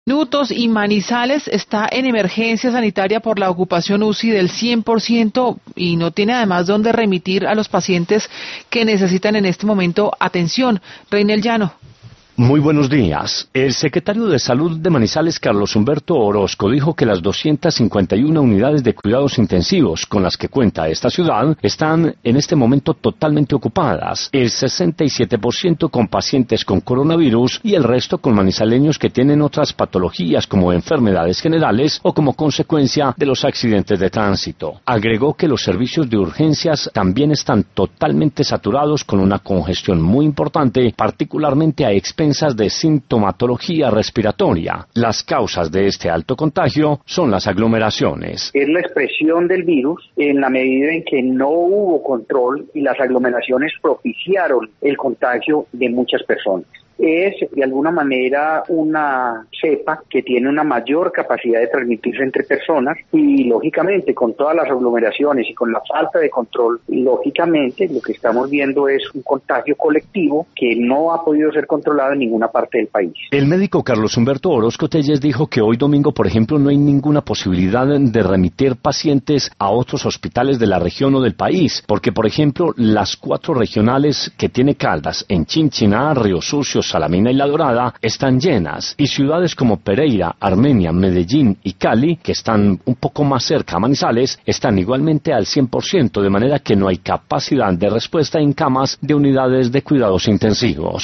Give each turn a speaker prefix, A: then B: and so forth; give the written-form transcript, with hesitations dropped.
A: Minutos y Manizales está en emergencia sanitaria por la ocupación UCI del 100% y no tiene además dónde remitir a los pacientes que necesitan en este momento atención. Reinel Llano.
B: Muy buenos días. El secretario de Salud de Manizales, Carlos Humberto Orozco, dijo que las 251 unidades de cuidados intensivos con las que cuenta esta ciudad están en este momento totalmente ocupadas, el 67% con pacientes con coronavirus y el resto con manizaleños que tienen otras patologías como enfermedades generales o como consecuencia de los accidentes de tránsito. Agregó que los servicios de urgencias también están totalmente saturados con una congestión muy importante, particularmente a expensas de sintomatología respiratoria. Las causas de este alto contagio son las aglomeraciones.
C: Es la expresión del virus en la medida en que no hubo control y las aglomeraciones propiciaron el contagio de muchas personas. Es de alguna manera una cepa que tiene una mayor capacidad de transmitirse entre personas y lógicamente con todas las aglomeraciones y con la falta de control, lógicamente lo que estamos viendo es un contagio colectivo que no ha podido ser controlado en ninguna parte del país.
B: El médico Carlos Humberto Orozco Telles dijo que hoy domingo, por ejemplo, no hay ninguna posibilidad de remitir pacientes a otros hospitales de la región o del país, porque por ejemplo las 4 regionales que tiene Caldas en Chinchiná, Río Sucio, Salamina y La Dorada están llenas, y ciudades como Pereira, Armenia, Medellín y Cali, que están un poco más cerca a Manizales, están igualmente al 100%, de manera que no hay capacidad de respuesta en camas de unidades de cuidados intensivos.